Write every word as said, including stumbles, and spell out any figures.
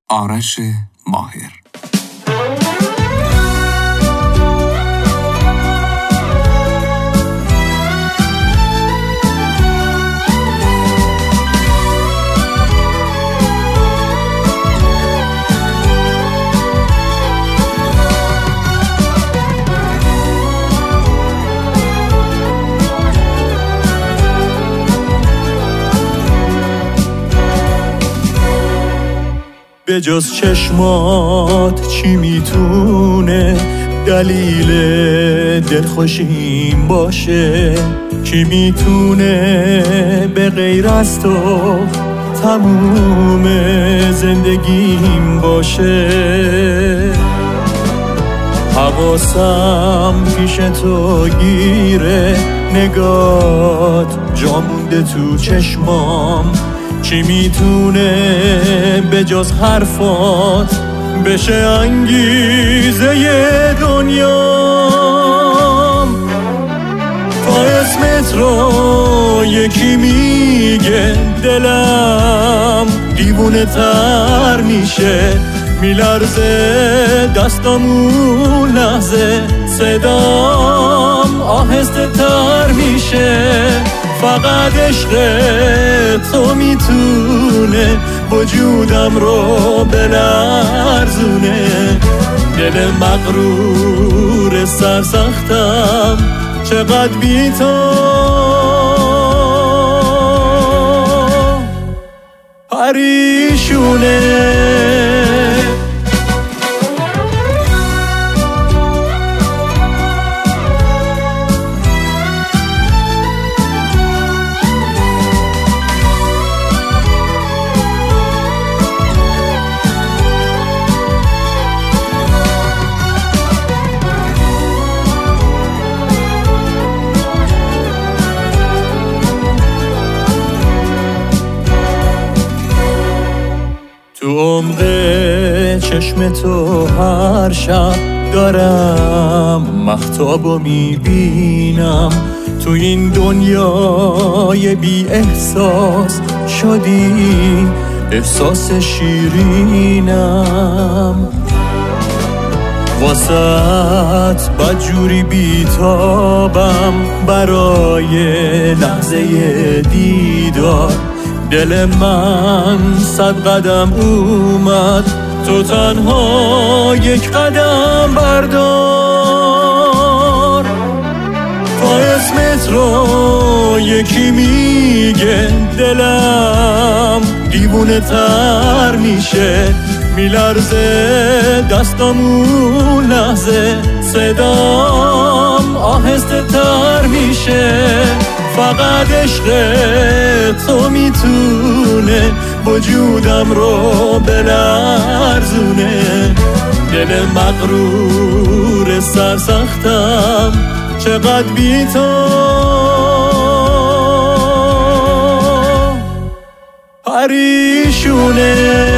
آرش ماهر. به جز چشمات چی میتونه دلیل دلخوشیم باشه؟ کی میتونه به غیر از تو تموم زندگیم باشه؟ حواسم پیش تو گیره، نگات جا مونده تو چشمام. چی میتونه به جز حرفات بشه انگیزه دنیام؟ تا اسمت رو یکی میگه دلم دیوونه تر میشه، میلرزه دستامون لحظه، صدام آهسته تر میشه. فقط عشق تو میتونه وجودم رو بلرزونه. دل مغرور سرسختم چقدر بی تو پریشونه. تو عمق چشم تو هر شب دارم مهتابو میبینم. تو این دنیای بی احساس شدی احساس شیرینم. واسط بدجوری بیتابم برای لحظه دیدار. دل من صد قدم اومد، تو تنها یک قدم بردار. تا اسمت رو یکی میگه دلم دیوونه تر میشه، میلرزه دستامون لحظه، صدام آهسته تر میشه. فقط عشق تو میتونه وجودم رو بلرزونه. دل مغرور سرسختم چقدر بی تو پریشونه.